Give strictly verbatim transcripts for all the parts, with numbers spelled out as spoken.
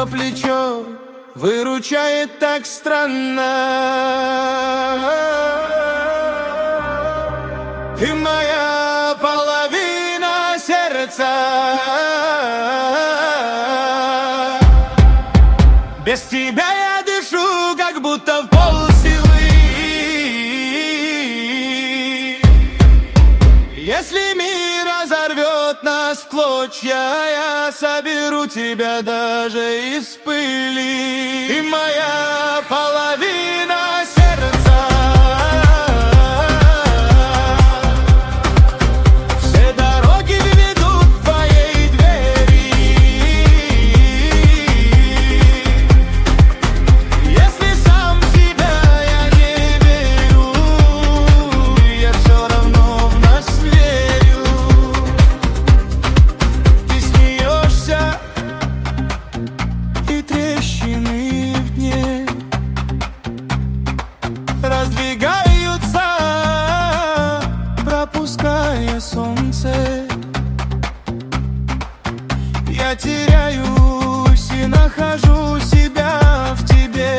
за плечо выручает так странно. Ты моя половина сердца. Без тебя я дышу, как будто в полсилы. Если мир разорвет нас в клочья, я соберу тебя даже из пыли. Ты моя половина сердца. Все дороги ведут к твоей двери. Если сам в себя я не верю, я все равно в нас верю. Ты смеешься, и трещины в дне раздвигаются, пропуская солнце. Я теряюсь и нахожу себя в тебе,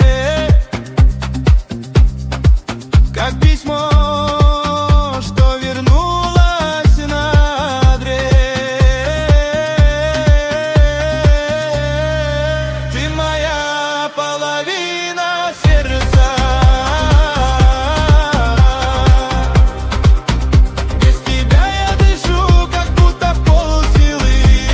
как письмо, что вернулось на адрес. Ты моя половина сердца. Без тебя я дышу, как будто в полсилы.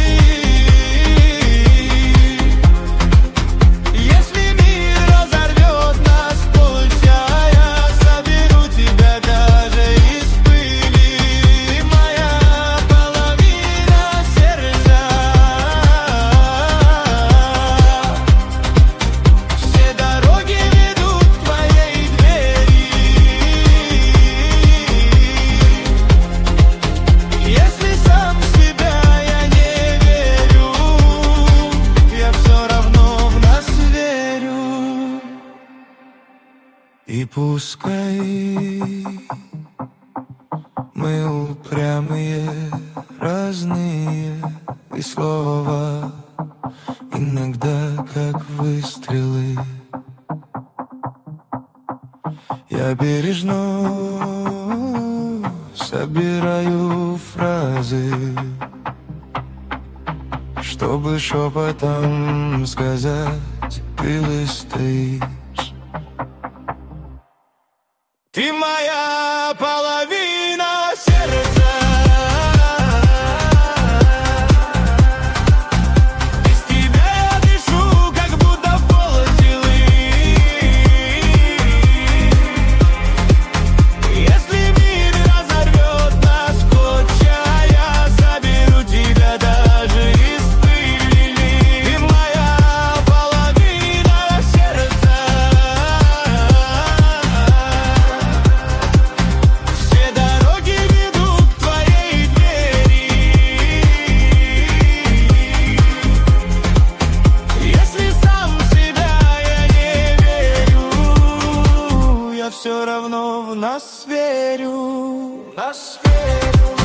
Если мир разорвет нас в клочья, я соберу тебя даже из пыли. Ты моя половина сердца. Все дороги ведут к твоей двери. Если сам в себя я не верю, я все равно в нас верю. И пускай мы упрямые, разные, и слова иногда как выстрелы. Я бережно собираю фразы, чтобы шепотом сказать: ты выстоишь. Ты моя половина сердца. Без тебя я дышу, как будто в полсилы. Если мир разорвет нас в клочья, я соберу тебя даже из пыли. Ты моя половина сердца. Все дороги ведут к твоей двери. Если сам в себя я не верю, я все равно в нас верю. В нас верю.